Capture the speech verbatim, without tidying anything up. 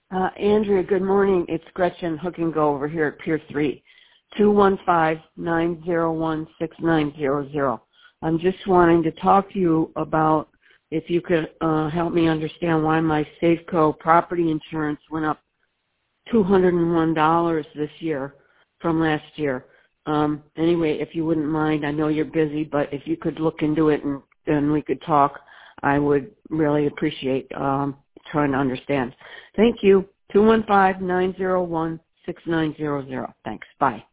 Uh, Andrea, good morning. It's Gretchen Hook and Go over here at Pier three, two one five, nine zero one, six nine zero zero. I'm just wanting to talk to you about if you could uh, help me understand why my Safeco property insurance went up two hundred one dollars this year from last year. Um, anyway, if you wouldn't mind, I know you're busy, but if you could look into it and, and we could talk, I would really appreciate um, trying to understand. Thank you. two one five, nine zero one, six nine zero zero. Thanks. Bye.